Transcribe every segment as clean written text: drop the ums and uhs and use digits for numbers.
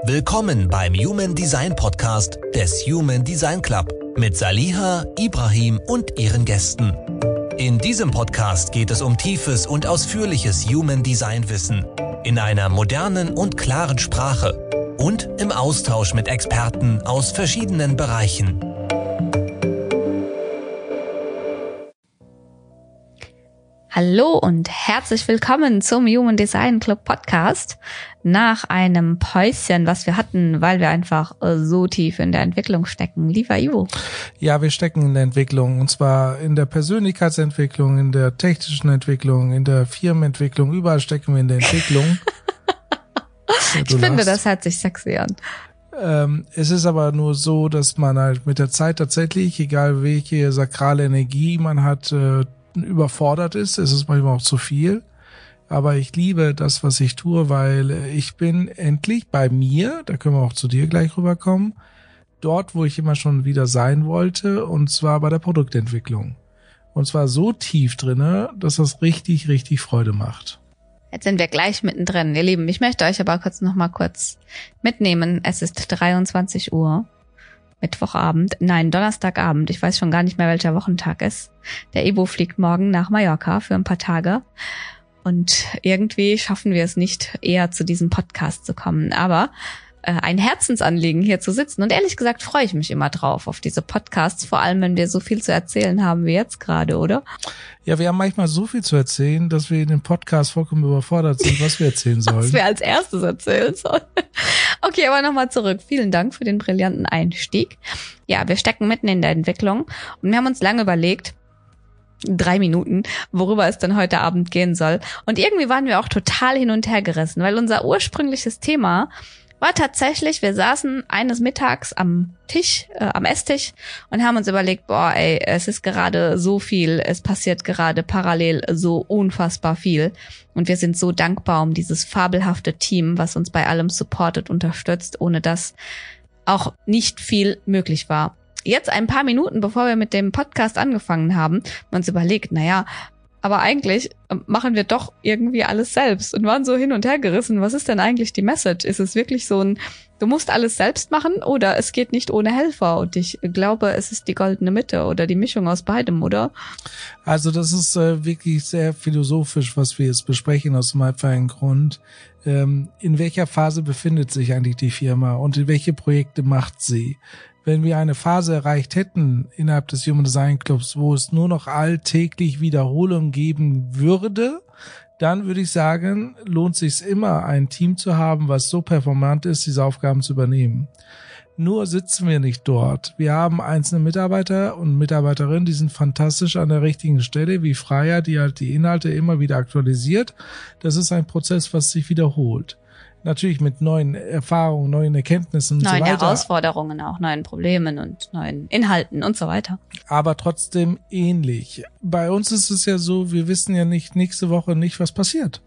Willkommen beim Human Design Podcast des Human Design Club mit Saliha, Ibrahim und ihren Gästen. In diesem Podcast geht es um tiefes und ausführliches Human Design Wissen in einer modernen und klaren Sprache und im Austausch mit Experten aus verschiedenen Bereichen. Hallo und herzlich willkommen zum Human Design Club Podcast. Nach einem Päuschen, was wir hatten, weil wir einfach so tief in der Entwicklung stecken. Lieber Ivo. Ja, wir stecken in der Entwicklung, und zwar in der Persönlichkeitsentwicklung, in der technischen Entwicklung, in der Firmenentwicklung. Überall stecken wir in der Entwicklung. Ich finde, das hört sich sexy an. Es ist aber nur so, dass man halt mit der Zeit tatsächlich, egal welche sakrale Energie man hat, überfordert ist. Es ist manchmal auch zu viel. Aber ich liebe das, was ich tue, weil ich bin endlich bei mir, da können wir auch zu dir gleich rüberkommen, dort, wo ich immer schon wieder sein wollte, und zwar bei der Produktentwicklung. Und zwar so tief drinne, dass das richtig, richtig Freude macht. Jetzt sind wir gleich mittendrin, ihr Lieben. Ich möchte euch aber noch kurz mitnehmen. Es ist 23 Uhr. Donnerstagabend. Ich weiß schon gar nicht mehr, welcher Wochentag ist. Der Ivo fliegt morgen nach Mallorca für ein paar Tage. Und irgendwie schaffen wir es nicht, eher zu diesem Podcast zu kommen. Aber ein Herzensanliegen, hier zu sitzen. Und ehrlich gesagt freue ich mich immer drauf, auf diese Podcasts. Vor allem, wenn wir so viel zu erzählen haben wie jetzt gerade, oder? Ja, wir haben manchmal so viel zu erzählen, dass wir in dem Podcast vollkommen überfordert sind, was wir erzählen sollen. Was wir als erstes erzählen sollen. Okay, aber nochmal zurück. Vielen Dank für den brillanten Einstieg. Ja, wir stecken mitten in der Entwicklung und wir haben uns lange überlegt, 3 Minuten, worüber es denn heute Abend gehen soll. Und irgendwie waren wir auch total hin und her gerissen, weil unser ursprüngliches Thema war tatsächlich, wir saßen eines Mittags am Esstisch und haben uns überlegt, es ist gerade so viel, es passiert gerade parallel so unfassbar viel. Und wir sind so dankbar um dieses fabelhafte Team, was uns bei allem supportet, unterstützt, ohne dass auch nicht viel möglich war. Jetzt ein paar Minuten, bevor wir mit dem Podcast angefangen haben, haben wir uns überlegt, aber eigentlich machen wir doch irgendwie alles selbst und waren so hin und her gerissen. Was ist denn eigentlich die Message? Ist es wirklich so du musst alles selbst machen oder es geht nicht ohne Helfer? Und ich glaube, es ist die goldene Mitte oder die Mischung aus beidem, oder? Also das ist wirklich sehr philosophisch, was wir jetzt besprechen, aus dem einfachen Grund. In welcher Phase befindet sich eigentlich die Firma und in welche Projekte macht sie? Wenn wir eine Phase erreicht hätten innerhalb des Human Design Clubs, wo es nur noch alltäglich Wiederholung geben würde, dann würde ich sagen, lohnt sich immer, ein Team zu haben, was so performant ist, diese Aufgaben zu übernehmen. Nur sitzen wir nicht dort. Wir haben einzelne Mitarbeiter und Mitarbeiterinnen, die sind fantastisch an der richtigen Stelle, wie Freya, die halt die Inhalte immer wieder aktualisiert. Das ist ein Prozess, was sich wiederholt. Natürlich mit neuen Erfahrungen, neuen Erkenntnissen und so weiter. Neuen Herausforderungen auch, neuen Problemen und neuen Inhalten und so weiter. Aber trotzdem ähnlich. Bei uns ist es ja so, wir wissen ja nicht nächste Woche nicht, was passiert.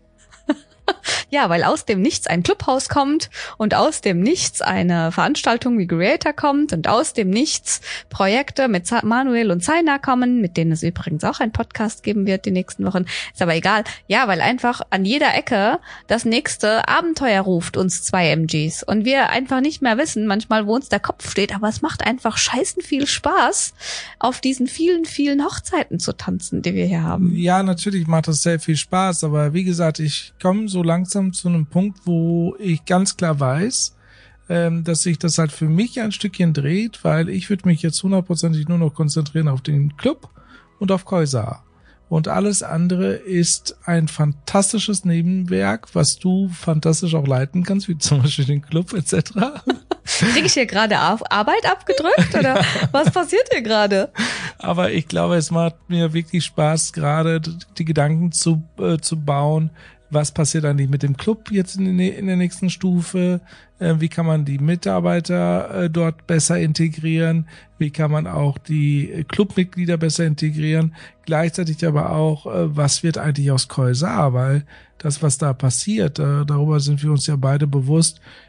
Ja, weil aus dem Nichts ein Clubhaus kommt und aus dem Nichts eine Veranstaltung wie Creator kommt und aus dem Nichts Projekte mit Manuel und Zaina kommen, mit denen es übrigens auch einen Podcast geben wird die nächsten Wochen. Ist aber egal. Ja, weil einfach an jeder Ecke das nächste Abenteuer ruft, uns 2 MGs. Und wir einfach nicht mehr wissen, manchmal wo uns der Kopf steht, aber es macht einfach scheißen viel Spaß, auf diesen vielen, vielen Hochzeiten zu tanzen, die wir hier haben. Ja, natürlich macht das sehr viel Spaß, aber wie gesagt, ich komme so langsam zu einem Punkt, wo ich ganz klar weiß, dass sich das halt für mich ein Stückchen dreht, weil ich würde mich jetzt 100% nur noch konzentrieren auf den Club und auf Koisa. Und alles andere ist ein fantastisches Nebenwerk, was du fantastisch auch leiten kannst, wie zum Beispiel den Club etc. Kriege ich hier gerade Arbeit abgedrückt oder ja. Was passiert hier gerade? Aber ich glaube, es macht mir wirklich Spaß, gerade die Gedanken zu bauen. Was passiert eigentlich mit dem Club jetzt in der nächsten Stufe? Wie kann man die Mitarbeiter dort besser integrieren? Wie kann man auch die Clubmitglieder besser integrieren? Gleichzeitig aber auch, was wird eigentlich aus Koisa? Weil das, was da passiert, darüber sind wir uns ja beide bewusst,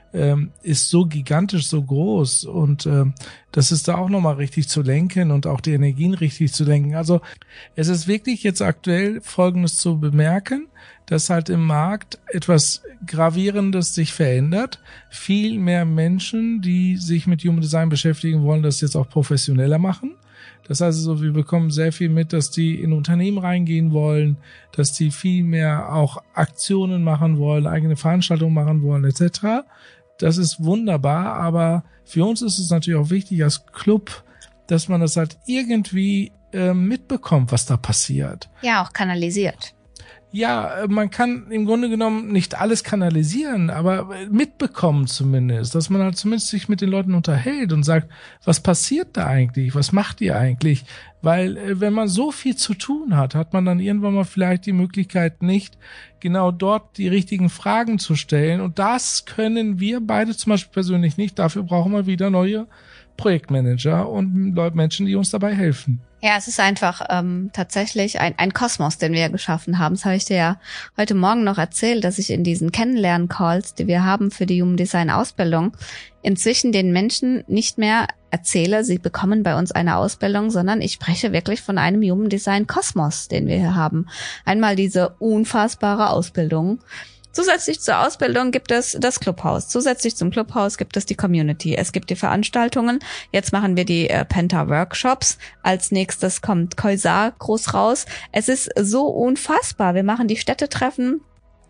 ist so gigantisch, so groß und das ist da auch nochmal richtig zu lenken und auch die Energien richtig zu lenken. Also es ist wirklich jetzt aktuell Folgendes zu bemerken, dass halt im Markt etwas Gravierendes sich verändert. Viel mehr Menschen, die sich mit Human Design beschäftigen wollen, das jetzt auch professioneller machen. Das heißt also, wir bekommen sehr viel mit, dass die in Unternehmen reingehen wollen, dass die viel mehr auch Aktionen machen wollen, eigene Veranstaltungen machen wollen, etc. Das ist wunderbar, aber für uns ist es natürlich auch wichtig als Club, dass man das halt irgendwie mitbekommt, was da passiert. Ja, auch kanalisiert. Ja, man kann im Grunde genommen nicht alles kanalisieren, aber mitbekommen zumindest, dass man halt zumindest sich mit den Leuten unterhält und sagt, was passiert da eigentlich, was macht ihr eigentlich? Weil wenn man so viel zu tun hat, hat man dann irgendwann mal vielleicht die Möglichkeit nicht, genau dort die richtigen Fragen zu stellen und das können wir beide zum Beispiel persönlich nicht, dafür brauchen wir wieder neue Projektmanager und Menschen, die uns dabei helfen. Ja, es ist einfach tatsächlich ein Kosmos, den wir geschaffen haben. Das habe ich dir ja heute Morgen noch erzählt, dass ich in diesen Kennenlernen-Calls, die wir haben für die Human Design Ausbildung, inzwischen den Menschen nicht mehr erzähle, sie bekommen bei uns eine Ausbildung, sondern ich spreche wirklich von einem Human Design Kosmos, den wir hier haben. Einmal diese unfassbare Ausbildung. Zusätzlich zur Ausbildung gibt es das Clubhaus. Zusätzlich zum Clubhaus gibt es die Community. Es gibt die Veranstaltungen. Jetzt machen wir die Penta-Workshops. Als nächstes kommt Koisar groß raus. Es ist so unfassbar. Wir machen die Städtetreffen.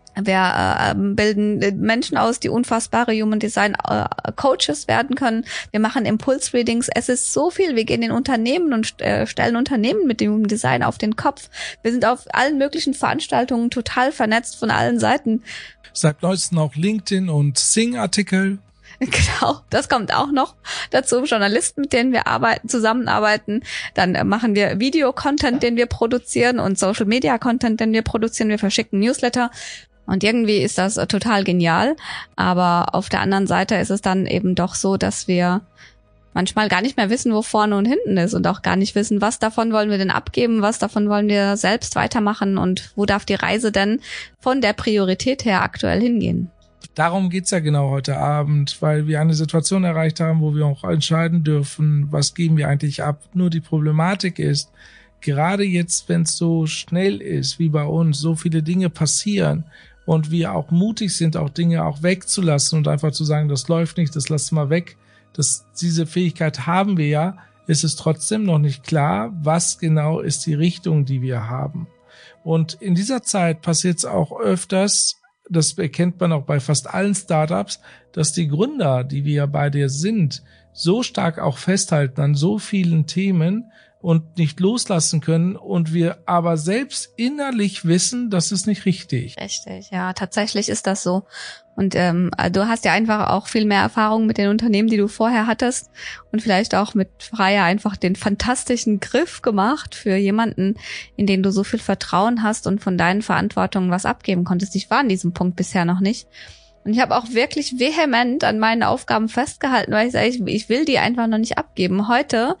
Wir bilden Menschen aus, die unfassbare Human Design Coaches werden können. Wir machen Impulse-Readings. Es ist so viel. Wir gehen in Unternehmen und stellen Unternehmen mit dem Human Design auf den Kopf. Wir sind auf allen möglichen Veranstaltungen total vernetzt von allen Seiten. Seit neuestem auch LinkedIn und Sing-Artikel. Genau, das kommt auch noch dazu. Journalisten, mit denen wir zusammenarbeiten. Dann machen wir Video-Content, den wir produzieren und Social-Media-Content, den wir produzieren. Wir verschicken Newsletter. Und irgendwie ist das total genial. Aber auf der anderen Seite ist es dann eben doch so, dass wir manchmal gar nicht mehr wissen, wo vorne und hinten ist und auch gar nicht wissen, was davon wollen wir denn abgeben, was davon wollen wir selbst weitermachen und wo darf die Reise denn von der Priorität her aktuell hingehen. Darum geht's ja genau heute Abend, weil wir eine Situation erreicht haben, wo wir auch entscheiden dürfen, was geben wir eigentlich ab. Nur die Problematik ist, gerade jetzt, wenn es so schnell ist wie bei uns, so viele Dinge passieren und wir auch mutig sind, auch Dinge auch wegzulassen und einfach zu sagen, das läuft nicht, das lassen wir weg. Diese Fähigkeit haben wir ja, ist es trotzdem noch nicht klar, was genau ist die Richtung, die wir haben. Und in dieser Zeit passiert es auch öfters, das erkennt man auch bei fast allen Startups, dass die Gründer, die wir bei dir sind, so stark auch festhalten an so vielen Themen und nicht loslassen können und wir aber selbst innerlich wissen, das ist nicht richtig. Richtig, ja, tatsächlich ist das so. Und du hast ja einfach auch viel mehr Erfahrung mit den Unternehmen, die du vorher hattest und vielleicht auch mit Freya einfach den fantastischen Griff gemacht für jemanden, in den du so viel Vertrauen hast und von deinen Verantwortungen was abgeben konntest. Ich war an diesem Punkt bisher noch nicht. Und ich habe auch wirklich vehement an meinen Aufgaben festgehalten, weil ich sage, ich will die einfach noch nicht abgeben. Heute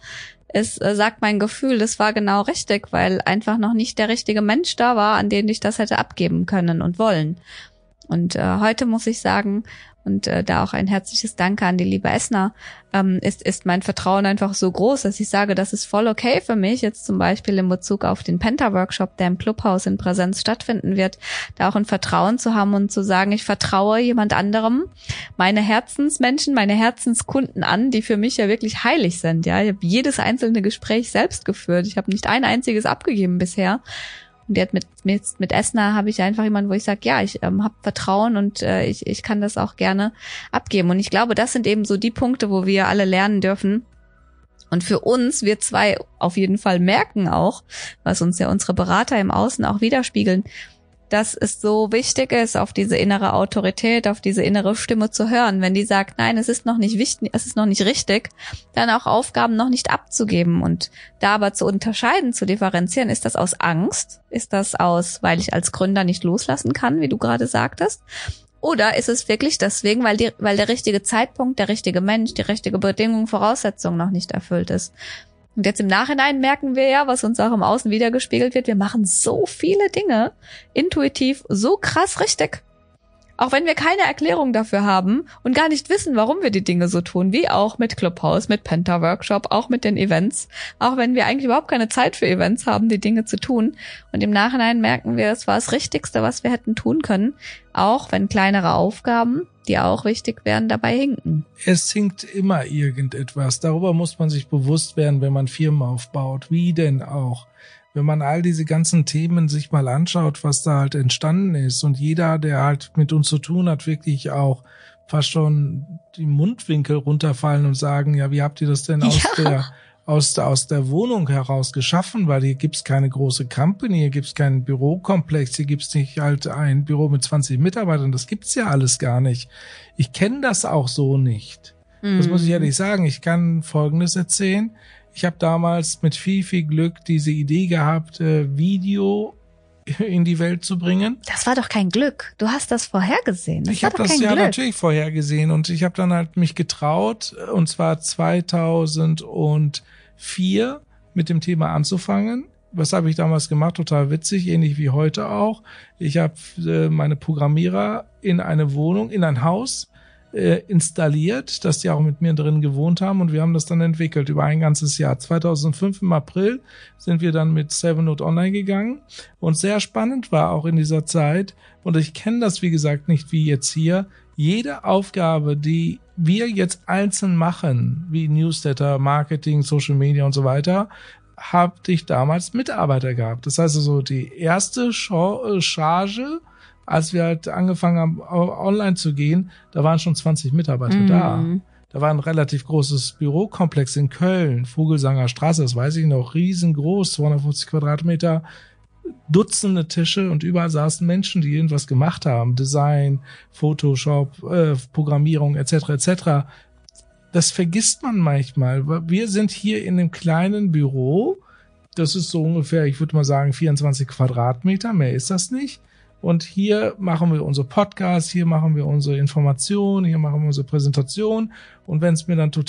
sagt mein Gefühl, das war genau richtig, weil einfach noch nicht der richtige Mensch da war, an den ich das hätte abgeben können und wollen. Und heute muss ich sagen, und da auch ein herzliches Danke an die liebe Esna, ist mein Vertrauen einfach so groß, dass ich sage, das ist voll okay für mich, jetzt zum Beispiel in Bezug auf den Penta-Workshop, der im Clubhaus in Präsenz stattfinden wird, da auch ein Vertrauen zu haben und zu sagen, ich vertraue jemand anderem meine Herzensmenschen, meine Herzenskunden an, die für mich ja wirklich heilig sind. Ja, ich habe jedes einzelne Gespräch selbst geführt. Ich habe nicht ein einziges abgegeben bisher. Und jetzt mit Esna habe ich einfach jemanden, wo ich sage, ja, ich habe Vertrauen und ich kann das auch gerne abgeben. Und ich glaube, das sind eben so die Punkte, wo wir alle lernen dürfen. Und für uns, wir zwei auf jeden Fall merken auch, was uns ja unsere Berater im Außen auch widerspiegeln, dass es so wichtig ist, auf diese innere Autorität, auf diese innere Stimme zu hören. Wenn die sagt, nein, es ist noch nicht wichtig, es ist noch nicht richtig, dann auch Aufgaben noch nicht abzugeben und da aber zu unterscheiden, zu differenzieren. Ist das aus Angst? Ist das aus, weil ich als Gründer nicht loslassen kann, wie du gerade sagtest? Oder ist es wirklich deswegen, weil der richtige Zeitpunkt, der richtige Mensch, die richtige Bedingung, Voraussetzung noch nicht erfüllt ist? Und jetzt im Nachhinein merken wir ja, was uns auch im Außen wiedergespiegelt wird, wir machen so viele Dinge intuitiv so krass richtig. Auch wenn wir keine Erklärung dafür haben und gar nicht wissen, warum wir die Dinge so tun, wie auch mit Clubhouse, mit Penta-Workshop, auch mit den Events. Auch wenn wir eigentlich überhaupt keine Zeit für Events haben, die Dinge zu tun. Und im Nachhinein merken wir, es war das Richtigste, was wir hätten tun können. Auch wenn kleinere Aufgaben, die auch wichtig wären, dabei hinken. Es hinkt immer irgendetwas. Darüber muss man sich bewusst werden, wenn man Firmen aufbaut. Wie denn auch? Wenn man all diese ganzen Themen sich mal anschaut, was da halt entstanden ist und jeder, der halt mit uns zu tun hat, wirklich auch fast schon die Mundwinkel runterfallen und sagen, ja, wie habt ihr das denn aus der Wohnung heraus geschaffen? Weil hier gibt's keine große Company, hier gibt's keinen Bürokomplex, hier gibt's nicht halt ein Büro mit 20 Mitarbeitern, das gibt's ja alles gar nicht. Ich kenne das auch so nicht. Das muss ich ehrlich sagen. Ich kann Folgendes erzählen. Ich habe damals mit viel, viel Glück diese Idee gehabt, Video in die Welt zu bringen. Das war doch kein Glück. Du hast das vorhergesehen. Ich habe das ja natürlich vorhergesehen und ich habe dann halt mich getraut, und zwar 2004 mit dem Thema anzufangen. Was habe ich damals gemacht? Total witzig, ähnlich wie heute auch. Ich habe meine Programmierer in eine Wohnung, in ein Haus installiert, dass die auch mit mir drin gewohnt haben und wir haben das dann entwickelt über ein ganzes Jahr. 2005 im April sind wir dann mit 7Note online gegangen und sehr spannend war auch in dieser Zeit, und ich kenne das wie gesagt nicht wie jetzt hier, jede Aufgabe, die wir jetzt einzeln machen, wie Newsletter, Marketing, Social Media und so weiter, habe ich damals Mitarbeiter gehabt. Das heißt also, die erste Charge, als wir halt angefangen haben, online zu gehen, da waren schon 20 Mitarbeiter da. Da war ein relativ großes Bürokomplex in Köln, Vogelsanger Straße, das weiß ich noch, riesengroß, 250 Quadratmeter, Dutzende Tische und überall saßen Menschen, die irgendwas gemacht haben. Design, Photoshop, Programmierung etc. etc. Das vergisst man manchmal. Wir sind hier in einem kleinen Büro, das ist so ungefähr, ich würde mal sagen, 24 Quadratmeter, mehr ist das nicht. Und hier machen wir unsere Podcasts, hier machen wir unsere Informationen, hier machen wir unsere Präsentation. Und wenn es mir dann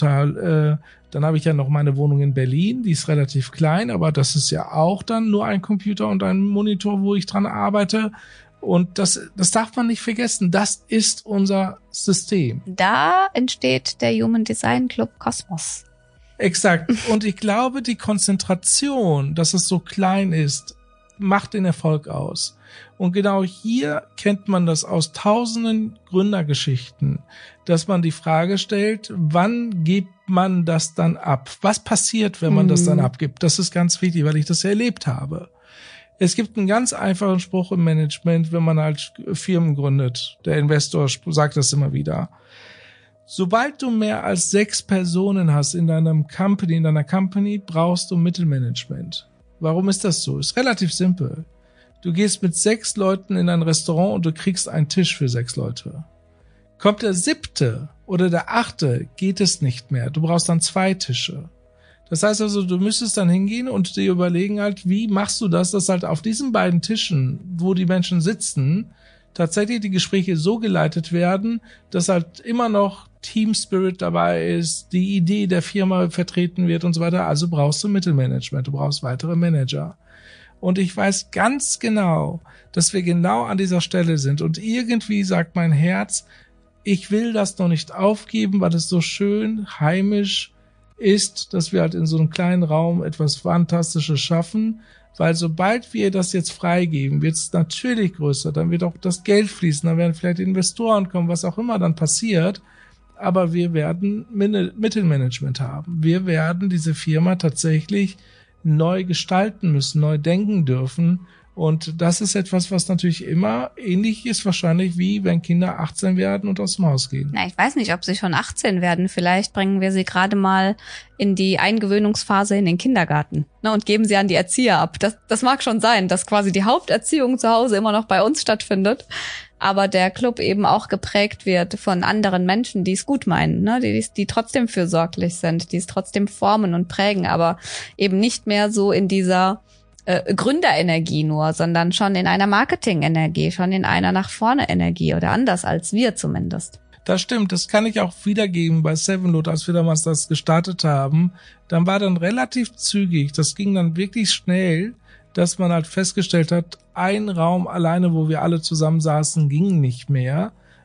dann habe ich ja noch meine Wohnung in Berlin, die ist relativ klein, aber das ist ja auch dann nur ein Computer und ein Monitor, wo ich dran arbeite. Und das darf man nicht vergessen. Das ist unser System. Da entsteht der Human Design Club Kosmos. Exakt. Und ich glaube, die Konzentration, dass es so klein ist, macht den Erfolg aus. Und genau hier kennt man das aus tausenden Gründergeschichten, dass man die Frage stellt, wann gibt man das dann ab? Was passiert, wenn man das dann abgibt? Das ist ganz wichtig, weil ich das erlebt habe. Es gibt einen ganz einfachen Spruch im Management, wenn man halt Firmen gründet. Der Investor sagt das immer wieder. Sobald du mehr als 6 Personen hast in deiner Company, brauchst du Mittelmanagement. Warum ist das so? Ist relativ simpel. Du gehst mit 6 Leuten in ein Restaurant und du kriegst einen Tisch für 6 Leute. Kommt der 7. oder der 8., geht es nicht mehr. Du brauchst dann 2 Tische. Das heißt also, du müsstest dann hingehen und dir überlegen halt, wie machst du das, dass halt auf diesen beiden Tischen, wo die Menschen sitzen, tatsächlich die Gespräche so geleitet werden, dass halt immer noch Team Spirit dabei ist, die Idee der Firma vertreten wird und so weiter. Also brauchst du Mittelmanagement, du brauchst weitere Manager. Und ich weiß ganz genau, dass wir genau an dieser Stelle sind. Und irgendwie sagt mein Herz, ich will das noch nicht aufgeben, weil es so schön heimisch ist, dass wir halt in so einem kleinen Raum etwas Fantastisches schaffen. Weil sobald wir das jetzt freigeben, wird es natürlich größer. Dann wird auch das Geld fließen, dann werden vielleicht Investoren kommen, was auch immer dann passiert. Aber wir werden Mittelmanagement haben. Wir werden diese Firma tatsächlich neu gestalten müssen, neu denken dürfen. Und das ist etwas, was natürlich immer ähnlich ist wahrscheinlich wie wenn Kinder 18 werden und aus dem Haus gehen. Na, ich weiß nicht, ob sie schon 18 werden. Vielleicht bringen wir sie gerade mal in die Eingewöhnungsphase in den Kindergarten, ne, und geben sie an die Erzieher ab. Das mag schon sein, dass quasi die Haupterziehung zu Hause immer noch bei uns stattfindet, aber der Club eben auch geprägt wird von anderen Menschen, die es gut meinen, ne, die trotzdem fürsorglich sind, die es trotzdem formen und prägen, aber eben nicht mehr so in dieser Gründerenergie nur, sondern schon in einer Marketingenergie, schon in einer nach vorne Energie oder anders als wir zumindest. Das stimmt, das kann ich auch wiedergeben bei 7Note, als wir damals das gestartet haben. Dann war dann relativ zügig, das ging dann wirklich schnell, dass man halt festgestellt hat, ein Raum alleine, wo wir alle zusammen saßen, ging nicht mehr.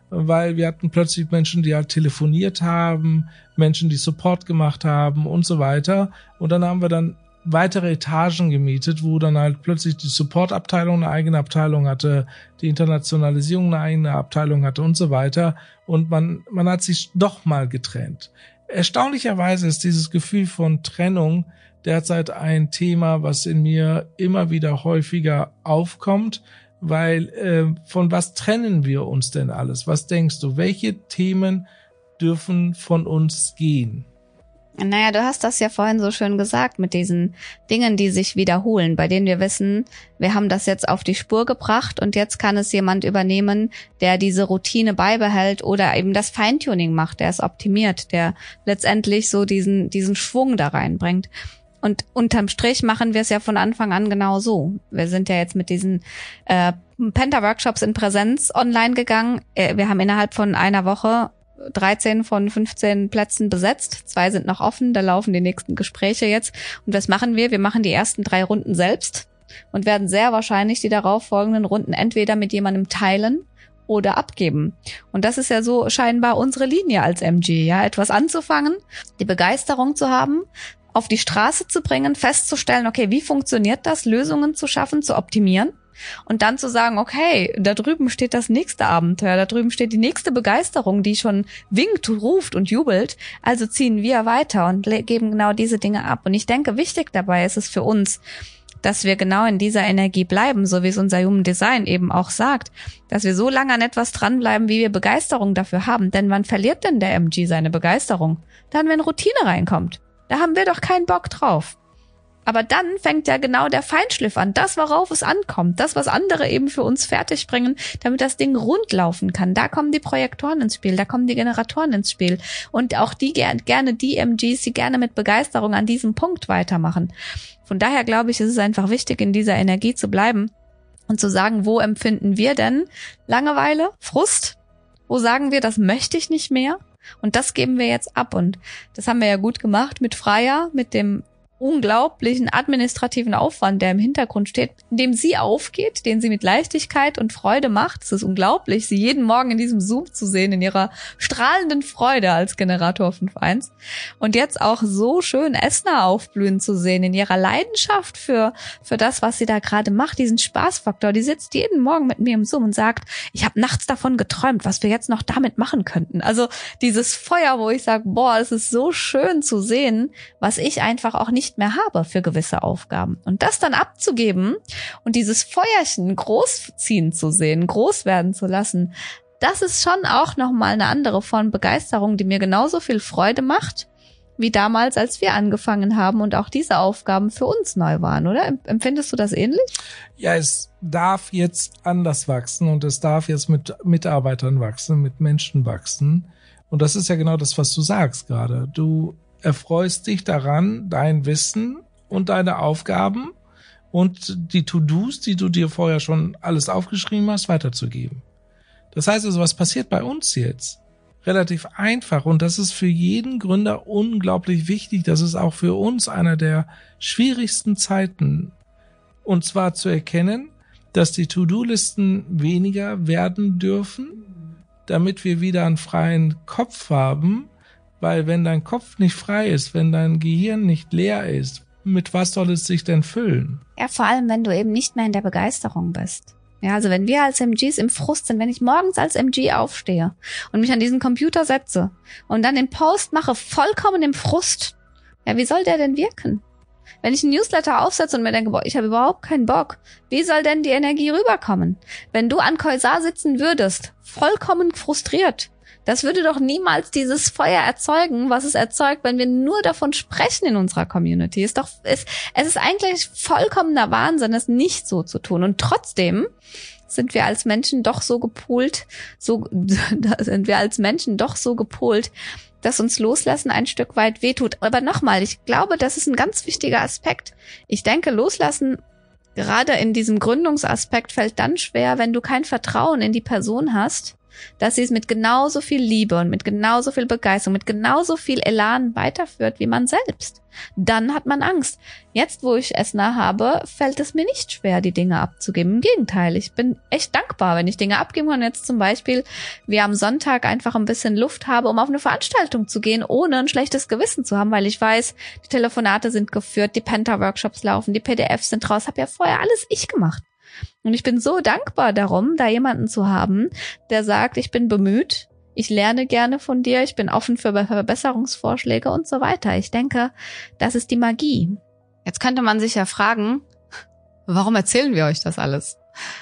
weil wir hatten plötzlich Menschen, die halt telefoniert haben, Menschen, die Support gemacht haben und so weiter. Und dann haben wir dann weitere Etagen gemietet, wo dann halt plötzlich die Support-Abteilung eine eigene Abteilung hatte, die Internationalisierung eine eigene Abteilung hatte und so weiter. Und man hat sich doch mal getrennt. Erstaunlicherweise ist dieses Gefühl von Trennung derzeit ein Thema, was in mir immer wieder häufiger aufkommt, weil von was trennen wir uns denn alles? Was denkst du? Welche Themen dürfen von uns gehen? Naja, du hast das ja vorhin so schön gesagt mit diesen Dingen, die sich wiederholen, bei denen wir wissen, wir haben das jetzt auf die Spur gebracht und jetzt kann es jemand übernehmen, der diese Routine beibehält oder eben das Feintuning macht, der es optimiert, der letztendlich so diesen Schwung da reinbringt. Und unterm Strich machen wir es ja von Anfang an genau so. Wir sind ja jetzt mit diesen Penta-Workshops in Präsenz online gegangen. Wir haben innerhalb von einer Woche 13 von 15 Plätzen besetzt. 2 sind noch offen, da laufen die nächsten Gespräche jetzt. Und was machen wir? Wir machen die ersten 3 Runden selbst und werden sehr wahrscheinlich die darauf folgenden Runden entweder mit jemandem teilen oder abgeben. Und das ist ja so scheinbar unsere Linie als MG, ja, etwas anzufangen, die Begeisterung zu haben, auf die Straße zu bringen, festzustellen, okay, wie funktioniert das, Lösungen zu schaffen, zu optimieren. Und dann zu sagen, okay, da drüben steht das nächste Abenteuer, da drüben steht die nächste Begeisterung, die schon winkt, ruft und jubelt. Also ziehen wir weiter und geben genau diese Dinge ab. Und ich denke, wichtig dabei ist es für uns, dass wir genau in dieser Energie bleiben, so wie es unser Human Design eben auch sagt, dass wir so lange an etwas dranbleiben, wie wir Begeisterung dafür haben. Denn wann verliert denn der MG seine Begeisterung? Dann, wenn Routine reinkommt. Da haben wir doch keinen Bock drauf. Aber dann fängt ja genau der Feinschliff an. Das, worauf es ankommt. Das, was andere eben für uns fertig bringen, damit das Ding rund laufen kann. Da kommen die Projektoren ins Spiel, da kommen die Generatoren ins Spiel. Und auch die gerne die MGs, die gerne mit Begeisterung an diesem Punkt weitermachen. Von daher glaube ich, ist es einfach wichtig, in dieser Energie zu bleiben und zu sagen, wo empfinden wir denn Langeweile, Frust? Wo sagen wir, das möchte ich nicht mehr? Und das geben wir jetzt ab. Und das haben wir ja gut gemacht mit Freya, mit dem unglaublichen administrativen Aufwand, der im Hintergrund steht, in dem sie aufgeht, den sie mit Leichtigkeit und Freude macht. Es ist unglaublich, sie jeden Morgen in diesem Zoom zu sehen, in ihrer strahlenden Freude als Generator 5.1. Und jetzt auch so schön Esna aufblühen zu sehen, in ihrer Leidenschaft für das, was sie da gerade macht, diesen Spaßfaktor. Die sitzt jeden Morgen mit mir im Zoom und sagt, ich habe nachts davon geträumt, was wir jetzt noch damit machen könnten. Also dieses Feuer, wo ich sage, boah, es ist so schön zu sehen, was ich einfach auch nicht mehr habe für gewisse Aufgaben. Und das dann abzugeben und dieses Feuerchen großziehen zu sehen, groß werden zu lassen, das ist schon auch nochmal eine andere Form Begeisterung, die mir genauso viel Freude macht, wie damals, als wir angefangen haben und auch diese Aufgaben für uns neu waren, oder? Empfindest du das ähnlich? Ja, es darf jetzt anders wachsen und es darf jetzt mit Mitarbeitern wachsen, mit Menschen wachsen. Und das ist ja genau das, was du sagst gerade. Du erfreust dich daran, dein Wissen und deine Aufgaben und die To-Dos, die du dir vorher schon alles aufgeschrieben hast, weiterzugeben. Das heißt also, was passiert bei uns jetzt? Relativ einfach, und das ist für jeden Gründer unglaublich wichtig. Das ist auch für uns einer der schwierigsten Zeiten, und zwar zu erkennen, dass die To-Do-Listen weniger werden dürfen, damit wir wieder einen freien Kopf haben. Weil wenn dein Kopf nicht frei ist, wenn dein Gehirn nicht leer ist, mit was soll es sich denn füllen? Ja, vor allem, wenn du eben nicht mehr in der Begeisterung bist. Ja, also wenn wir als MGs im Frust sind, wenn ich morgens als MG aufstehe und mich an diesen Computer setze und dann den Post mache, vollkommen im Frust, ja, wie soll der denn wirken? Wenn ich einen Newsletter aufsetze und mir denke, boah, ich habe überhaupt keinen Bock, wie soll denn die Energie rüberkommen? Wenn du an Koysar sitzen würdest, vollkommen frustriert, das würde doch niemals dieses Feuer erzeugen, was es erzeugt, wenn wir nur davon sprechen in unserer Community. Es ist eigentlich vollkommener Wahnsinn, es nicht so zu tun. Und trotzdem sind wir als Menschen doch so gepolt, dass uns Loslassen ein Stück weit wehtut. Aber nochmal, ich glaube, das ist ein ganz wichtiger Aspekt. Ich denke, Loslassen gerade in diesem Gründungsaspekt fällt dann schwer, wenn du kein Vertrauen in die Person hast, dass sie es mit genauso viel Liebe und mit genauso viel Begeisterung, mit genauso viel Elan weiterführt wie man selbst. Dann hat man Angst. Jetzt, wo ich Esna habe, fällt es mir nicht schwer, die Dinge abzugeben. Im Gegenteil, ich bin echt dankbar, wenn ich Dinge abgeben kann. Jetzt zum Beispiel, wir am Sonntag einfach ein bisschen Luft habe, um auf eine Veranstaltung zu gehen, ohne ein schlechtes Gewissen zu haben, weil ich weiß, die Telefonate sind geführt, die Penta-Workshops laufen, die PDFs sind raus, habe ja vorher alles ich gemacht. Und ich bin so dankbar darum, da jemanden zu haben, der sagt, ich bin bemüht, ich lerne gerne von dir, ich bin offen für Verbesserungsvorschläge und so weiter. Ich denke, das ist die Magie. Jetzt könnte man sich ja fragen, warum erzählen wir euch das alles?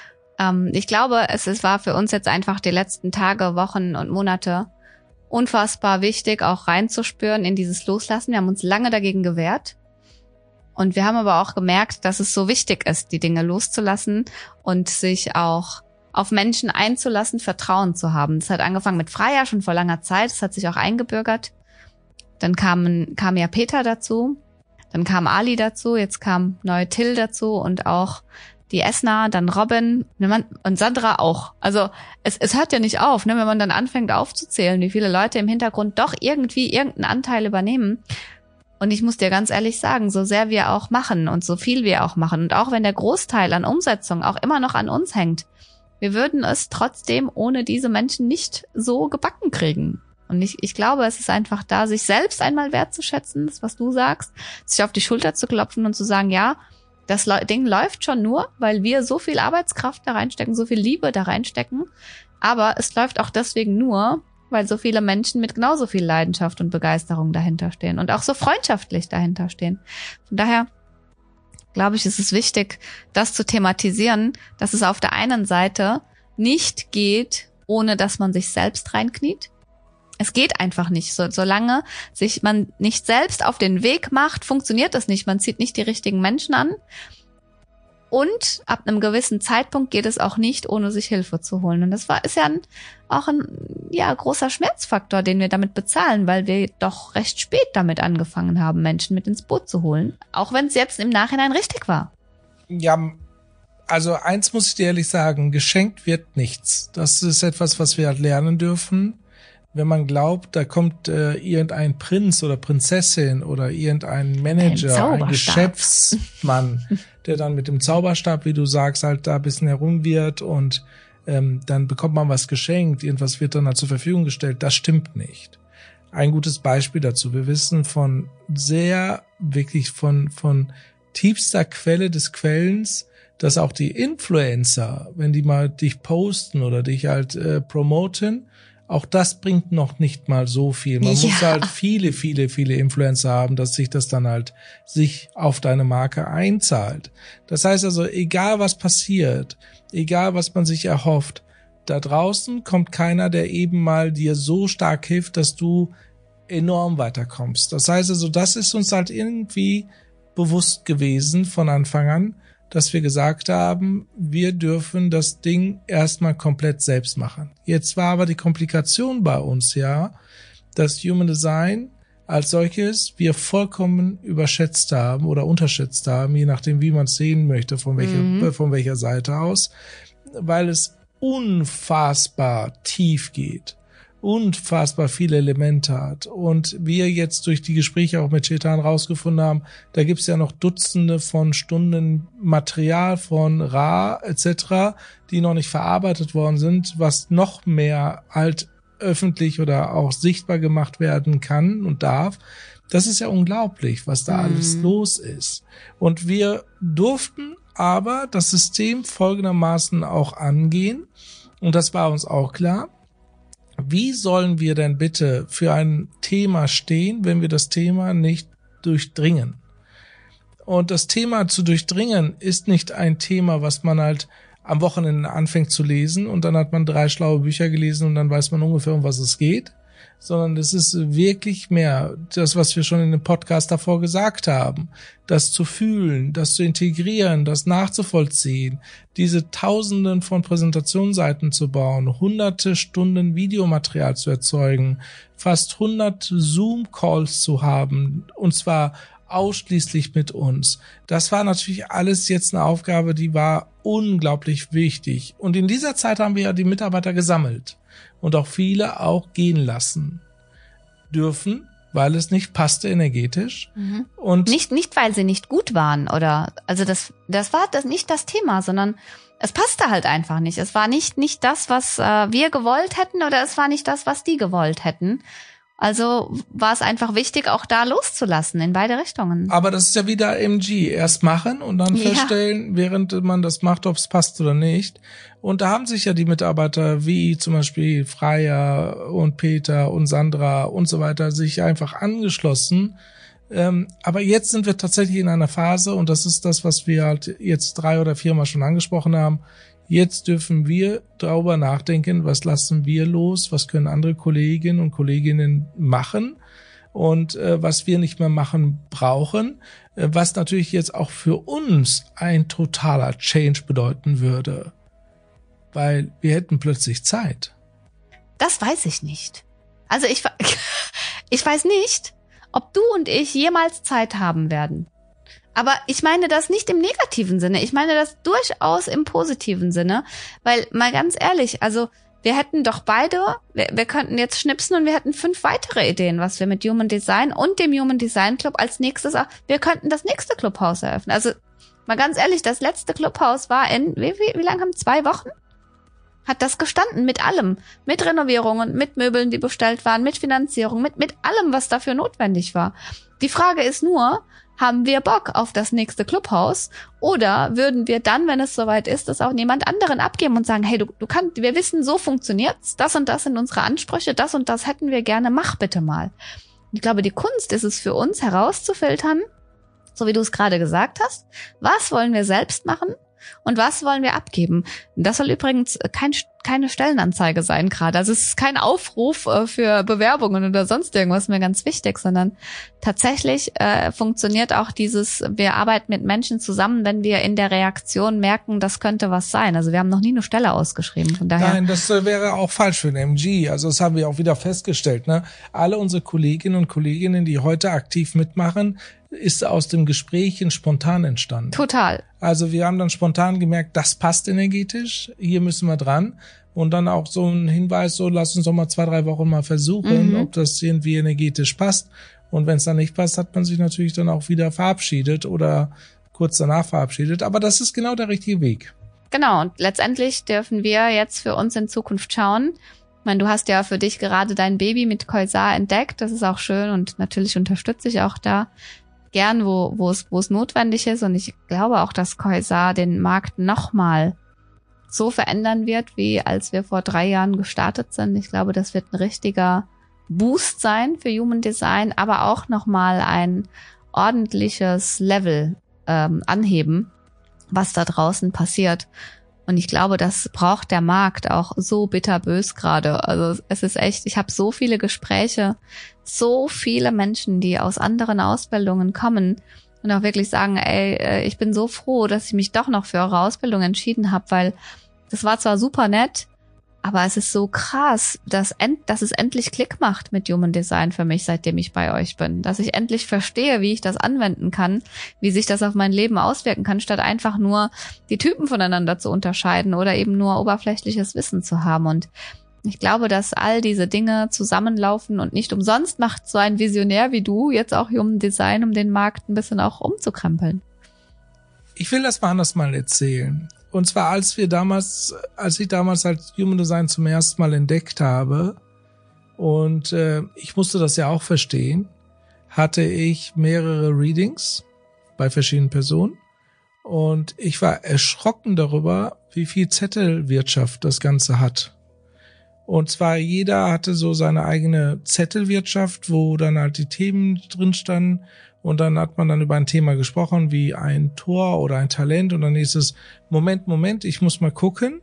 Ich glaube, es war für uns jetzt einfach die letzten Tage, Wochen und Monate unfassbar wichtig, auch reinzuspüren in dieses Loslassen. Wir haben uns lange dagegen gewehrt. Und wir haben aber auch gemerkt, dass es so wichtig ist, die Dinge loszulassen und sich auch auf Menschen einzulassen, Vertrauen zu haben. Das hat angefangen mit Freya schon vor langer Zeit, das hat sich auch eingebürgert. Dann kam ja Peter dazu, dann kam Ali dazu, jetzt kam neue Till dazu und auch die Esna, dann Robin und Sandra auch. Also es hört ja nicht auf, ne, wenn man dann anfängt aufzuzählen, wie viele Leute im Hintergrund doch irgendwie irgendeinen Anteil übernehmen. Und ich muss dir ganz ehrlich sagen, so sehr wir auch machen und so viel wir auch machen und auch wenn der Großteil an Umsetzung auch immer noch an uns hängt, wir würden es trotzdem ohne diese Menschen nicht so gebacken kriegen. Und ich glaube, es ist einfach da, sich selbst einmal wertzuschätzen, das, was du sagst, sich auf die Schulter zu klopfen und zu sagen, ja, das Ding läuft schon nur, weil wir so viel Arbeitskraft da reinstecken, so viel Liebe da reinstecken. Aber es läuft auch deswegen nur, weil so viele Menschen mit genauso viel Leidenschaft und Begeisterung dahinter stehen und auch so freundschaftlich dahinter stehen. Von daher glaube ich, ist es wichtig, das zu thematisieren, dass es auf der einen Seite nicht geht, ohne dass man sich selbst reinkniet. Es geht einfach nicht. Solange sich man nicht selbst auf den Weg macht, funktioniert das nicht. Man zieht nicht die richtigen Menschen an. Und ab einem gewissen Zeitpunkt geht es auch nicht, ohne sich Hilfe zu holen. Und das ist auch ein großer Schmerzfaktor, den wir damit bezahlen, weil wir doch recht spät damit angefangen haben, Menschen mit ins Boot zu holen. Auch wenn es jetzt im Nachhinein richtig war. Ja, also eins muss ich dir ehrlich sagen, geschenkt wird nichts. Das ist etwas, was wir halt lernen dürfen. Wenn man glaubt, da kommt irgendein Prinz oder Prinzessin oder irgendein Manager, ein Geschäftsmann, der dann mit dem Zauberstab, wie du sagst, halt da ein bisschen herumwirrt und dann bekommt man was geschenkt, irgendwas wird dann halt zur Verfügung gestellt. Das stimmt nicht. Ein gutes Beispiel dazu. Wir wissen von tiefster Quelle des Quellens, dass auch die Influencer, wenn die mal dich posten oder dich halt promoten, auch das bringt noch nicht mal so viel. Man muss halt viele Influencer haben, dass sich das dann halt sich auf deine Marke einzahlt. Das heißt also, egal was passiert, egal was man sich erhofft, da draußen kommt keiner, der eben mal dir so stark hilft, dass du enorm weiterkommst. Das heißt also, das ist uns halt irgendwie bewusst gewesen von Anfang an, dass wir gesagt haben, wir dürfen das Ding erstmal komplett selbst machen. Jetzt war aber die Komplikation bei uns dass Human Design als solches wir vollkommen überschätzt haben oder unterschätzt haben, je nachdem, wie man es sehen möchte, von welcher Seite aus, weil es unfassbar tief geht, unfassbar viele Elemente hat und wir jetzt durch die Gespräche auch mit Chetan rausgefunden haben, da gibt's ja noch Dutzende von Stunden Material von Ra etc., die noch nicht verarbeitet worden sind, was noch mehr halt öffentlich oder auch sichtbar gemacht werden kann und darf. Das ist ja unglaublich, was da alles los ist. Und wir durften aber das System folgendermaßen auch angehen und das war uns auch klar. Wie sollen wir denn bitte für ein Thema stehen, wenn wir das Thema nicht durchdringen? Und das Thema zu durchdringen ist nicht ein Thema, was man halt am Wochenende anfängt zu lesen und dann hat man 3 schlaue Bücher gelesen und dann weiß man ungefähr, um was es geht, sondern es ist wirklich mehr das, was wir schon in dem Podcast davor gesagt haben, das zu fühlen, das zu integrieren, das nachzuvollziehen, diese Tausenden von Präsentationsseiten zu bauen, hunderte Stunden Videomaterial zu erzeugen, fast 100 Zoom-Calls zu haben, und zwar ausschließlich mit uns. Das war natürlich alles jetzt eine Aufgabe, die war unglaublich wichtig. Und in dieser Zeit haben wir ja die Mitarbeiter gesammelt und auch viele auch gehen lassen dürfen, weil es nicht passte energetisch. Und nicht, weil sie nicht gut waren oder, also das war nicht das Thema, sondern es passte halt einfach nicht. Es war nicht das, was wir gewollt hätten oder es war nicht das, was die gewollt hätten. Also war es einfach wichtig, auch da loszulassen in beide Richtungen. Aber das ist ja wieder MG. Erst machen und dann feststellen, während man das macht, ob es passt oder nicht. Und da haben sich ja die Mitarbeiter wie zum Beispiel Freya und Peter und Sandra und so weiter sich einfach angeschlossen. Aber jetzt sind wir tatsächlich in einer Phase und das ist das, was wir halt jetzt 3 oder 4 Mal schon angesprochen haben. Jetzt dürfen wir darüber nachdenken, was lassen wir los, was können andere Kolleginnen und Kolleginnen machen und was wir nicht mehr machen brauchen, was natürlich jetzt auch für uns ein totaler Change bedeuten würde, weil wir hätten plötzlich Zeit. Das weiß ich nicht. Also ich weiß nicht, ob du und ich jemals Zeit haben werden. Aber ich meine das nicht im negativen Sinne. Ich meine das durchaus im positiven Sinne. Weil, mal ganz ehrlich, also wir hätten doch beide, wir könnten jetzt schnipsen und wir hätten 5 weitere Ideen, was wir mit Human Design und dem Human Design Club als nächstes, wir könnten das nächste Clubhaus eröffnen. Also mal ganz ehrlich, das letzte Clubhaus war wie lange haben 2 Wochen? Hat das gestanden mit allem. Mit Renovierungen, mit Möbeln, die bestellt waren, mit Finanzierung, mit allem, was dafür notwendig war. Die Frage ist nur, haben wir Bock auf das nächste Clubhaus oder würden wir dann, wenn es soweit ist, das auch jemand anderen abgeben und sagen, hey, du kannst, wir wissen, so funktioniert's, das und das sind unsere Ansprüche, das und das hätten wir gerne, mach bitte mal. Ich glaube, die Kunst ist es für uns herauszufiltern, so wie du es gerade gesagt hast, was wollen wir selbst machen und was wollen wir abgeben. Das soll übrigens keine Stellenanzeige sein gerade. Also es ist kein Aufruf für Bewerbungen oder sonst irgendwas, mir ganz wichtig, sondern tatsächlich funktioniert auch wir arbeiten mit Menschen zusammen, wenn wir in der Reaktion merken, das könnte was sein. Also wir haben noch nie eine Stelle ausgeschrieben, von daher. Nein, das wäre auch falsch für den MG. Also das haben wir auch wieder festgestellt, ne? Alle unsere Kolleginnen und Kollegen, die heute aktiv mitmachen, ist aus dem Gespräch spontan entstanden. Total. Also wir haben dann spontan gemerkt, das passt energetisch, hier müssen wir dran. Und dann auch so ein Hinweis, so lass uns doch mal 2, 3 Wochen mal versuchen, ob das irgendwie energetisch passt. Und wenn es dann nicht passt, hat man sich natürlich dann auch wieder verabschiedet oder kurz danach verabschiedet. Aber das ist genau der richtige Weg. Genau, und letztendlich dürfen wir jetzt für uns in Zukunft schauen. Ich meine, du hast ja für dich gerade dein Baby mit Koisar entdeckt, das ist auch schön und natürlich unterstütze ich auch da gern, wo es notwendig ist. Und ich glaube auch, dass Koisar den Markt nochmal so verändern wird, wie als wir vor 3 Jahren gestartet sind. Ich glaube, das wird ein richtiger Boost sein für Human Design, aber auch nochmal ein ordentliches Level anheben, was da draußen passiert. Und ich glaube, das braucht der Markt auch so bitterbös gerade. Also es ist echt, ich habe so viele Gespräche, so viele Menschen, die aus anderen Ausbildungen kommen und auch wirklich sagen, ey, ich bin so froh, dass ich mich doch noch für eure Ausbildung entschieden habe, weil das war zwar super nett, aber es ist so krass, dass es endlich Klick macht mit Human Design für mich, seitdem ich bei euch bin. Dass ich endlich verstehe, wie ich das anwenden kann, wie sich das auf mein Leben auswirken kann, statt einfach nur die Typen voneinander zu unterscheiden oder eben nur oberflächliches Wissen zu haben. Und ich glaube, dass all diese Dinge zusammenlaufen und nicht umsonst macht so ein Visionär wie du jetzt auch Human Design, um den Markt ein bisschen auch umzukrempeln. Ich will das mal anders mal erzählen. Und zwar, als ich damals halt Human Design zum ersten Mal entdeckt habe und ich musste das ja auch verstehen, hatte ich mehrere Readings bei verschiedenen Personen und ich war erschrocken darüber, wie viel Zettelwirtschaft das Ganze hat. Und zwar jeder hatte so seine eigene Zettelwirtschaft, wo dann halt die Themen drin standen. Und dann hat man dann über ein Thema gesprochen, wie ein Tor oder ein Talent. Und dann ist es, Moment, ich muss mal gucken.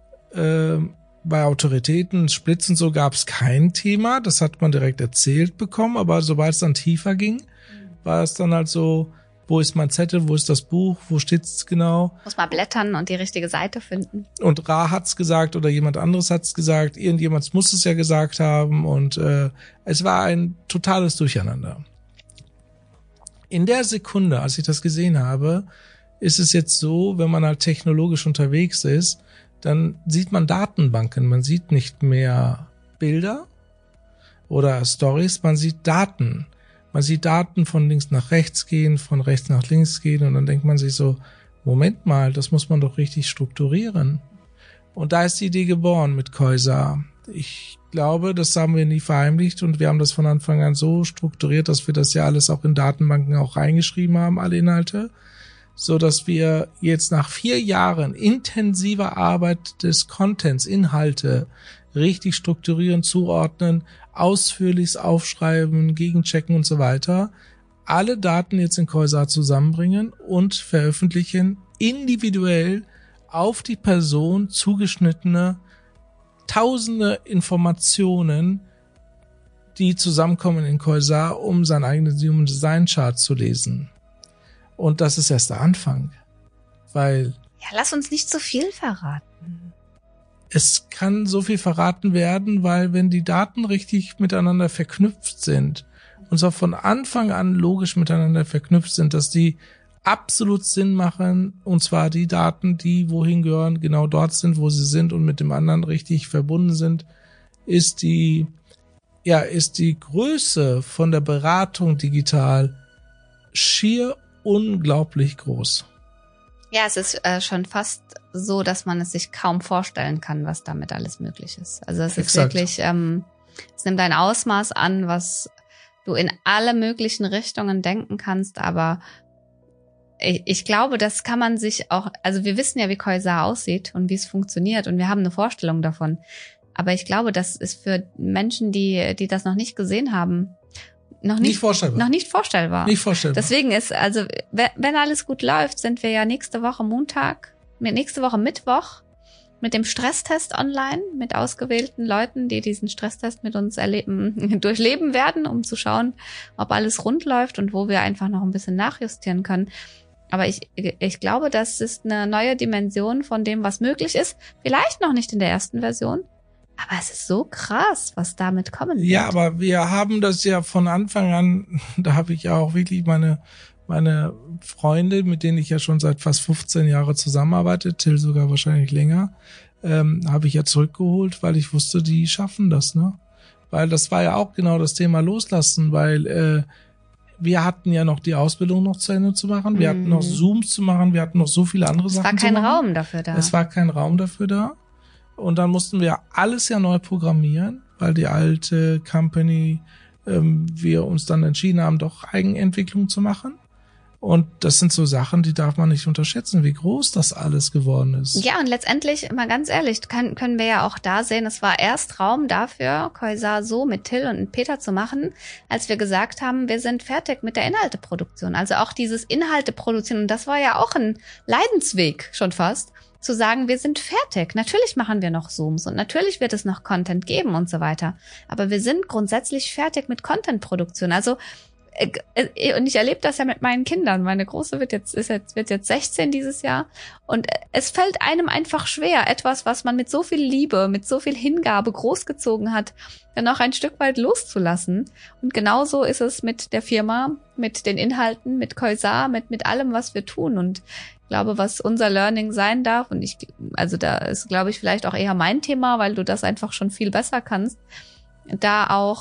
Bei Autoritäten, Splitzen so gab es kein Thema. Das hat man direkt erzählt bekommen. Aber sobald es dann tiefer ging, war es dann halt so, wo ist mein Zettel, wo ist das Buch, wo steht's genau? Muss mal blättern und die richtige Seite finden. Und Ra hat's gesagt oder jemand anderes hat's gesagt. Irgendjemand muss es ja gesagt haben. Und es war ein totales Durcheinander. In der Sekunde, als ich das gesehen habe, ist es jetzt so, wenn man halt technologisch unterwegs ist, dann sieht man Datenbanken. Man sieht nicht mehr Bilder oder Stories, man sieht Daten. Man sieht Daten von links nach rechts gehen, von rechts nach links gehen und dann denkt man sich so, Moment mal, das muss man doch richtig strukturieren. Und da ist die Idee geboren mit Koysar. Ich glaube, das haben wir nie verheimlicht und wir haben das von Anfang an so strukturiert, dass wir das ja alles auch in Datenbanken auch reingeschrieben haben, alle Inhalte, so dass wir jetzt nach 4 Jahren intensiver Arbeit des Contents, Inhalte richtig strukturieren, zuordnen, ausführlich aufschreiben, gegenchecken und so weiter, alle Daten jetzt in Koysar zusammenbringen und veröffentlichen, individuell auf die Person zugeschnittene tausende Informationen, die zusammenkommen in Koysar, um seinen eigenen Human Design Chart zu lesen. Und das ist erst der Anfang, weil... Ja, lass uns nicht zu viel verraten. Es kann so viel verraten werden, weil wenn die Daten richtig miteinander verknüpft sind, und zwar von Anfang an logisch miteinander verknüpft sind, dass die absolut Sinn machen, und zwar die Daten, die wohin gehören, genau dort sind, wo sie sind und mit dem anderen richtig verbunden sind, ist die Größe von der Beratung digital schier unglaublich groß. Ja, es ist schon fast so, dass man es sich kaum vorstellen kann, was damit alles möglich ist. Also es ist wirklich, es nimmt ein Ausmaß an, was du in alle möglichen Richtungen denken kannst, aber ich glaube, das kann man sich auch, also wir wissen ja, wie Koysar aussieht und wie es funktioniert und wir haben eine Vorstellung davon. Aber ich glaube, das ist für Menschen, die das noch nicht gesehen haben, noch nicht vorstellbar. Nicht vorstellbar. Deswegen ist, also wenn alles gut läuft, sind wir ja nächste Woche Mittwoch mit dem Stresstest online, mit ausgewählten Leuten, die diesen Stresstest mit uns durchleben werden, um zu schauen, ob alles rund läuft und wo wir einfach noch ein bisschen nachjustieren können. Aber ich glaube, das ist eine neue Dimension von dem, was möglich ist. Vielleicht noch nicht in der ersten Version, aber es ist so krass, was damit kommen wird. Ja, aber wir haben das ja von Anfang an, da habe ich ja auch wirklich meine Freunde, mit denen ich ja schon seit fast 15 Jahren zusammenarbeite, Till sogar wahrscheinlich länger, habe ich ja zurückgeholt, weil ich wusste, die schaffen das, ne? Weil das war ja auch genau das Thema Loslassen, weil wir hatten ja noch die Ausbildung noch zu Ende zu machen, wir hatten noch Zooms zu machen, wir hatten noch so viele andere Sachen zu machen. Es war kein Raum dafür da. Es war kein Raum dafür da. Und dann mussten wir alles ja neu programmieren, weil die alte Company, wir uns dann entschieden haben, doch Eigenentwicklung zu machen. Und das sind so Sachen, die darf man nicht unterschätzen, wie groß das alles geworden ist. Ja, und letztendlich, mal ganz ehrlich, können wir ja auch da sehen, es war erst Raum dafür, Koysar so mit Till und mit Peter zu machen, als wir gesagt haben, wir sind fertig mit der Inhalteproduktion. Also auch dieses Inhalteproduzieren, und das war ja auch ein Leidensweg schon fast, zu sagen, wir sind fertig. Natürlich machen wir noch Zooms und natürlich wird es noch Content geben und so weiter. Aber wir sind grundsätzlich fertig mit Contentproduktion. Also und ich erlebe das ja mit meinen Kindern. Meine Große wird jetzt 16 dieses Jahr. Und es fällt einem einfach schwer, etwas, was man mit so viel Liebe, mit so viel Hingabe großgezogen hat, dann auch ein Stück weit loszulassen. Und genauso ist es mit der Firma, mit den Inhalten, mit Koysar, mit allem, was wir tun. Und ich glaube, was unser Learning sein darf, und also da ist, glaube ich, vielleicht auch eher mein Thema, weil du das einfach schon viel besser kannst, da auch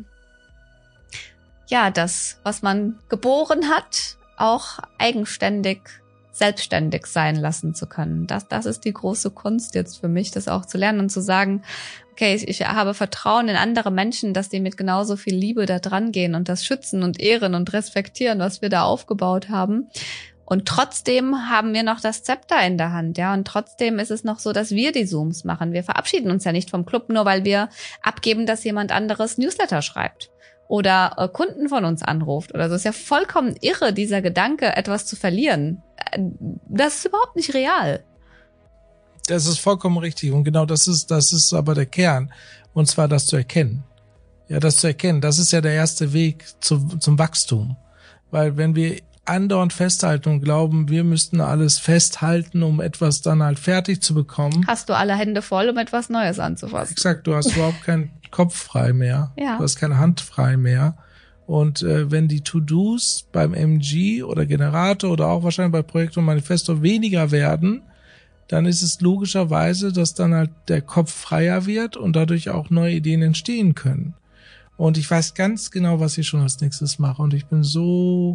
das, was man geboren hat, auch eigenständig, selbstständig sein lassen zu können. Das ist die große Kunst jetzt für mich, das auch zu lernen und zu sagen, okay, ich habe Vertrauen in andere Menschen, dass die mit genauso viel Liebe da dran gehen und das schützen und ehren und respektieren, was wir da aufgebaut haben. Und trotzdem haben wir noch das Zepter in der Hand, ja. Und trotzdem ist es noch so, dass wir die Zooms machen. Wir verabschieden uns ja nicht vom Club, nur weil wir abgeben, dass jemand anderes Newsletter schreibt oder Kunden von uns anruft oder so. Es ist ja vollkommen irre, dieser Gedanke, etwas zu verlieren. Das ist überhaupt nicht real. Das ist vollkommen richtig. Und genau das ist aber der Kern. Und zwar das zu erkennen. Ja, das zu erkennen. Das ist ja der erste Weg zum Wachstum. Weil wenn wir andauernd festhalten und glauben, wir müssten alles festhalten, um etwas dann halt fertig zu bekommen. Hast du alle Hände voll, um etwas Neues anzufassen. Exakt, du hast überhaupt keinen Kopf frei mehr. Ja. Du hast keine Hand frei mehr. Und wenn die To-Dos beim MG oder Generator oder auch wahrscheinlich bei Projektor Manifesto weniger werden, dann ist es logischerweise, dass dann halt der Kopf freier wird und dadurch auch neue Ideen entstehen können. Und ich weiß ganz genau, was ich schon als nächstes mache. Und ich bin so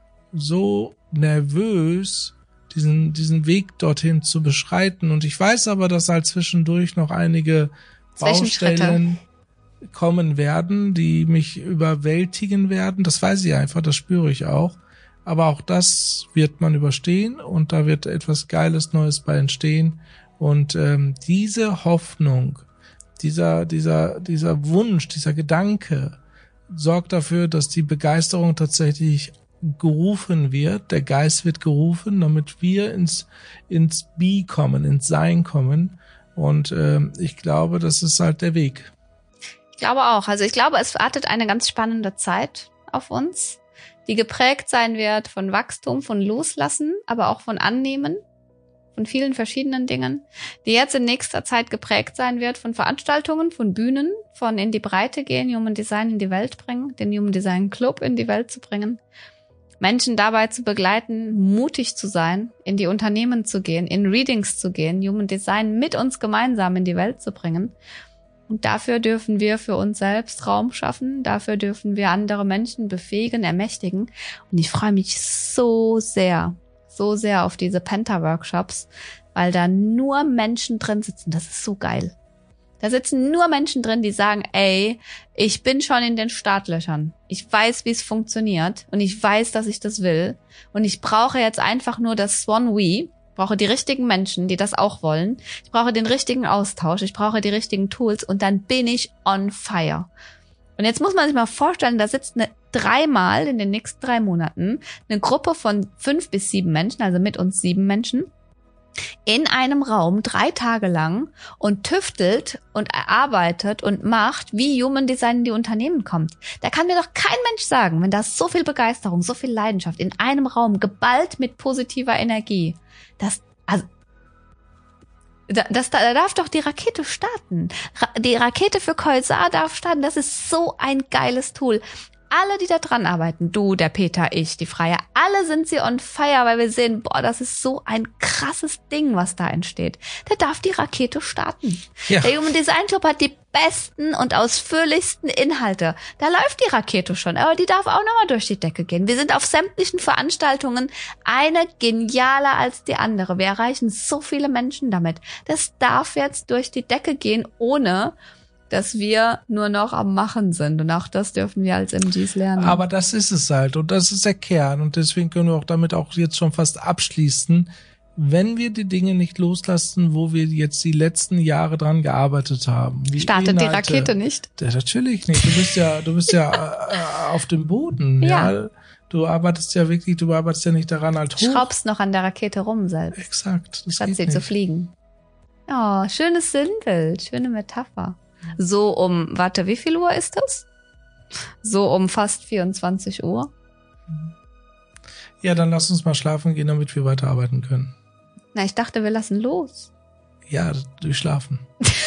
nervös, diesen Weg dorthin zu beschreiten. Und ich weiß aber, dass halt zwischendurch noch einige Baustellen kommen werden, die mich überwältigen werden. Das weiß ich einfach, das spüre ich auch. Aber auch das wird man überstehen und da wird etwas Geiles Neues bei entstehen. Und diese Hoffnung, dieser Wunsch, dieser Gedanke sorgt dafür, dass die Begeisterung tatsächlich gerufen wird. Der Geist wird gerufen, damit wir ins Be kommen, ins Sein kommen. Und ich glaube, das ist halt der Weg. Ich glaube auch. Also ich glaube, es wartet eine ganz spannende Zeit auf uns, die geprägt sein wird von Wachstum, von Loslassen, aber auch von Annehmen, von vielen verschiedenen Dingen, die jetzt in nächster Zeit geprägt sein wird von Veranstaltungen, von Bühnen, von in die Breite gehen, Human Design in die Welt bringen, den Human Design Club in die Welt zu bringen, Menschen dabei zu begleiten, mutig zu sein, in die Unternehmen zu gehen, in Readings zu gehen, Human Design mit uns gemeinsam in die Welt zu bringen. Und dafür dürfen wir für uns selbst Raum schaffen. Dafür dürfen wir andere Menschen befähigen, ermächtigen. Und ich freue mich so sehr auf diese Penta-Workshops, weil da nur Menschen drin sitzen. Das ist so geil. Da sitzen nur Menschen drin, die sagen, ey, ich bin schon in den Startlöchern. Ich weiß, wie es funktioniert. Und ich weiß, dass ich das will. Und ich brauche jetzt einfach nur das Swan We. Ich brauche die richtigen Menschen, die das auch wollen. Ich brauche den richtigen Austausch. Ich brauche die richtigen Tools und dann bin ich on fire. Und jetzt muss man sich mal vorstellen, da sitzt dreimal in den nächsten 3 Monaten eine Gruppe von 5 bis 7 Menschen, also mit uns 7 Menschen, in einem Raum 3 Tage lang und tüftelt und erarbeitet und macht, wie Human Design in die Unternehmen kommt. Da kann mir doch kein Mensch sagen, wenn da so viel Begeisterung, so viel Leidenschaft in einem Raum, geballt mit positiver Energie, da darf doch die Rakete starten. Die Rakete für Koysar darf starten. Das ist so ein geiles Tool. Alle, die da dran arbeiten, du, der Peter, ich, die Freya, alle sind sie on fire, weil wir sehen, boah, das ist so ein krasses Ding, was da entsteht. Da darf die Rakete starten. Ja. Der Human Design Club hat die besten und ausführlichsten Inhalte. Da läuft die Rakete schon, aber die darf auch nochmal durch die Decke gehen. Wir sind auf sämtlichen Veranstaltungen eine genialer als die andere. Wir erreichen so viele Menschen damit. Das darf jetzt durch die Decke gehen, ohne dass wir nur noch am Machen sind. Und auch das dürfen wir als MGs lernen. Aber das ist es halt. Und das ist der Kern. Und deswegen können wir auch damit auch jetzt schon fast abschließen. Wenn wir die Dinge nicht loslassen, wo wir jetzt die letzten Jahre dran gearbeitet haben. Startet Inhalte, die Rakete nicht? Ja, natürlich nicht. Du bist ja auf dem Boden. Ja. Du arbeitest ja nicht daran halt hoch. Schraubst noch an der Rakete rum selbst. Exakt. Das statt sie zu fliegen. Oh, schönes Sinnbild. Schöne Metapher. So wie viel Uhr ist das? So um fast 24 Uhr. Ja, dann lass uns mal schlafen gehen, damit wir weiterarbeiten können. Na, ich dachte, wir lassen los. Ja, durchschlafen.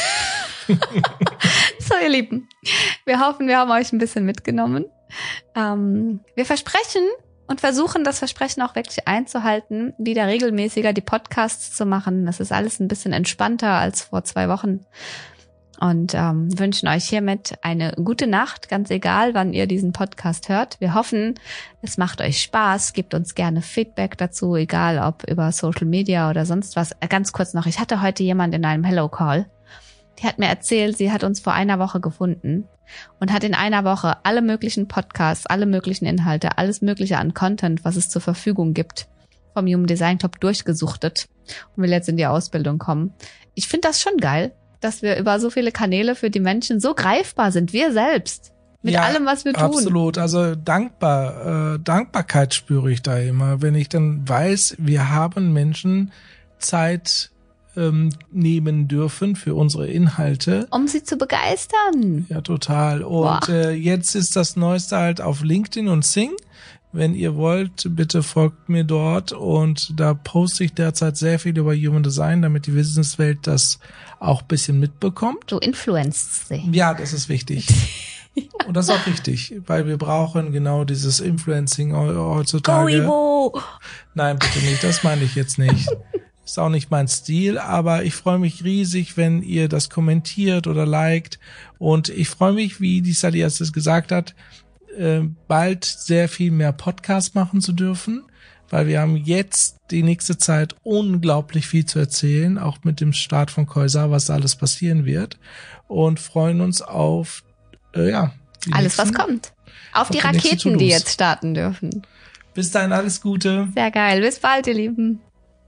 So, ihr Lieben, wir hoffen, wir haben euch ein bisschen mitgenommen. Wir versprechen und versuchen, das Versprechen auch wirklich einzuhalten, wieder regelmäßiger die Podcasts zu machen. Das ist alles ein bisschen entspannter als vor 2 Wochen. Und wünschen euch hiermit eine gute Nacht, ganz egal, wann ihr diesen Podcast hört. Wir hoffen, es macht euch Spaß. Gebt uns gerne Feedback dazu, egal ob über Social Media oder sonst was. Ganz kurz noch, ich hatte heute jemand in einem Hello Call. Die hat mir erzählt, sie hat uns vor einer Woche gefunden und hat in einer Woche alle möglichen Podcasts, alle möglichen Inhalte, alles Mögliche an Content, was es zur Verfügung gibt, vom Human Design Club durchgesuchtet und will jetzt in die Ausbildung kommen. Ich finde das schon geil, dass wir über so viele Kanäle für die Menschen so greifbar sind, wir selbst, mit allem, was wir tun. Absolut, also Dankbarkeit spüre ich da immer, wenn ich dann weiß, wir haben Menschen Zeit nehmen dürfen für unsere Inhalte. Um sie zu begeistern. Ja, total. Und jetzt ist das Neueste halt auf LinkedIn und Xing. Wenn ihr wollt, bitte folgt mir dort und da poste ich derzeit sehr viel über Human Design, damit die Wissenswelt das auch ein bisschen mitbekommt. Du influenzt sie. Ja, das ist wichtig. Und das ist auch richtig, weil wir brauchen genau dieses Influencing heutzutage. Go Ivo! Nein, bitte nicht, das meine ich jetzt nicht. Ist auch nicht mein Stil, aber ich freue mich riesig, wenn ihr das kommentiert oder liked. Und ich freue mich, wie die Sally es gesagt hat, bald sehr viel mehr Podcasts machen zu dürfen, weil wir haben jetzt die nächste Zeit unglaublich viel zu erzählen, auch mit dem Start von Koisa, was da alles passieren wird, und freuen uns auf alles, was kommt. Auf die Raketen, die jetzt starten dürfen. Bis dahin alles Gute. Sehr geil. Bis bald, ihr Lieben.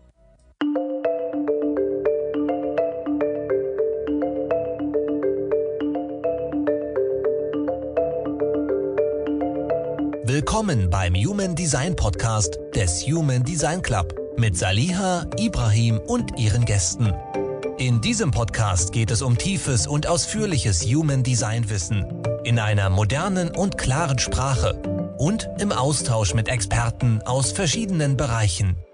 Willkommen beim Human Design Podcast des Human Design Club mit Saliha, Ibrahim und ihren Gästen. In diesem Podcast geht es um tiefes und ausführliches Human Design Wissen in einer modernen und klaren Sprache und im Austausch mit Experten aus verschiedenen Bereichen.